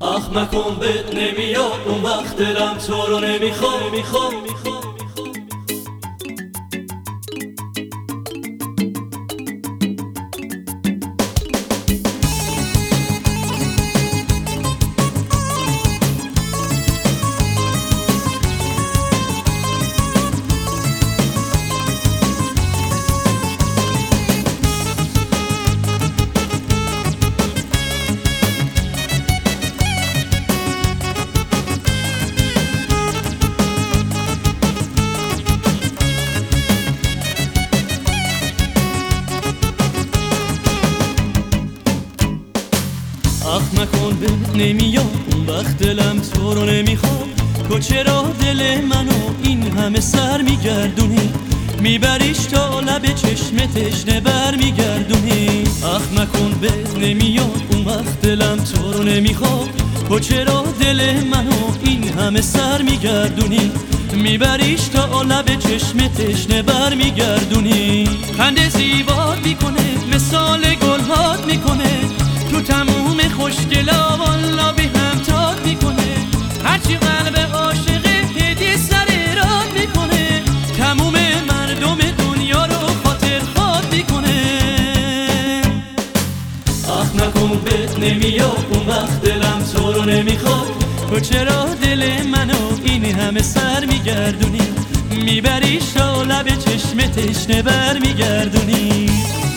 اخ نکن بهت نمیاد اون وقت دلم تو رو نمیخوام. اخ نکن بهت نمیاد اون وقت دلم تو رو نمیخواد. تو چرا دل منو این همه سر میگردونی، میبریش تا لب چشم تشنه بر میگردونی. اخ نکن بهت نمیاد اون وقت دلم تو رو نمیخواد. تو چرا دل منو این همه سر میگردونی، میبریش تا لب چشم تشنه بر میگردونی. خنده زیبات میکنه مثال گلهات میکنه، تو تموم خوشگلا والا بی هم تاد میکنه. هرچی قلب عاشق هدیه سر راد میکنه، تموم مردم دنیا رو خاطر خواد میکنه. اخ نکن بهت نمیاد اون وقت دلم تو رو نمیخواد. تو چرا دل منو این همه سر میگردونی، میبریش تا لب چشم تشنه بر میگردونی.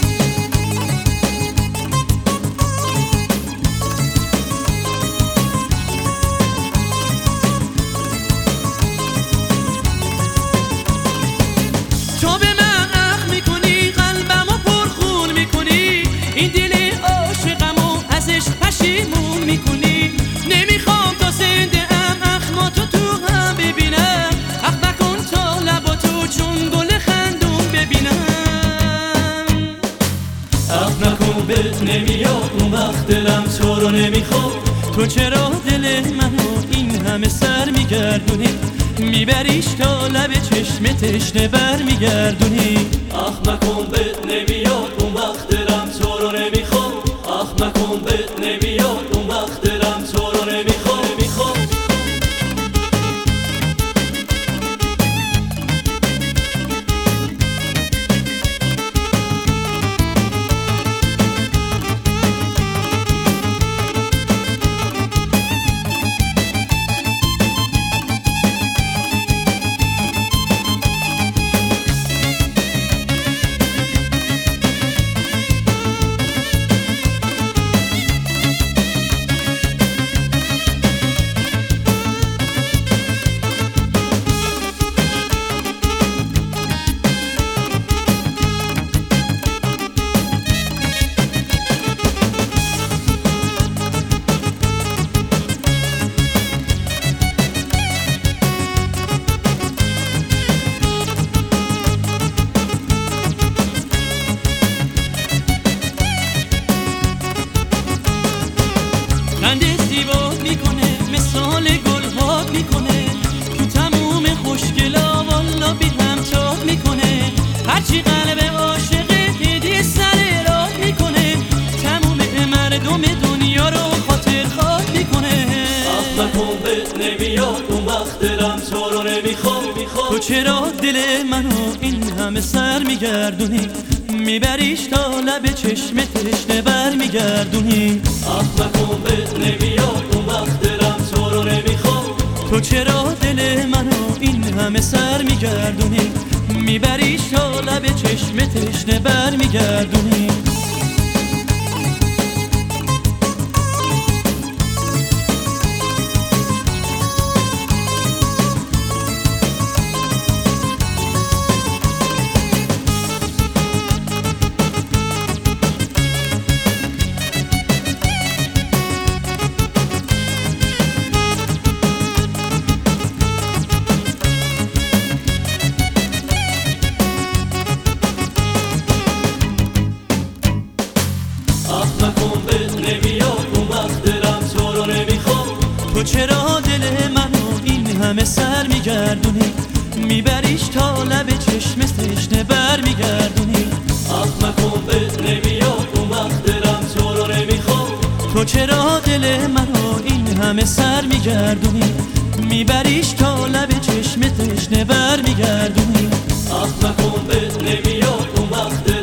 تو به من اخ میکنی قلبمو پرخون میکنی، این دل عاشقمو ازش پشیمون میکنی. نمیخوام تا زنده ام اخماتو تو هم ببینم، اخ نکن تا لباتو چون گل خندون ببینم. اخ نکن بهت نمیاد اون وقت دلم تو رو نمیخواد. تو چرا دل منو این همه سر میگردونی، میبریش تا لب چشم تشنه بر میگردونی. اخ نکن بهت نمیاد اون وقت دلم تو رو نمیخواد. اخ نکن بهت نمیاد اون وقت دلم تو رو نمیخواد. خنده زیبات میکنه مثال گلهات میکنه، تو تموم خوشگلا والا بی هم تاد میکنه. هرچی قلب عاشق هدیه سر راد میکنه، تموم مردم دنیا رو خاطر خواد میکنه. اخ نکن بهت نمیاد اون وقت دلم تو رو نمیخواد. تو چرا دل منو این همه سر میگردونی، میبریش تا لب چشم تشنه بر میگردونی. اخ نکن بهت نمیاد اون وقت دلم تو رو نمیخواد. تو چرا دل منو این همه سر میگردونی، میبریش تا لب چشم تشنه بر میگردونی. تو چرا دل منو این همه سر میگردونی، میبریش تا لب چشم تشنه بر میگردونی. اخ نکن بهت نمیاد اون وقت دلم تو رو نمیخواد. تو چرا دل منو این همه سر میگردونی، میبریش تا لب چشم تشنه بر میگردونی. آخ مکن بهت نمیاد اون وقت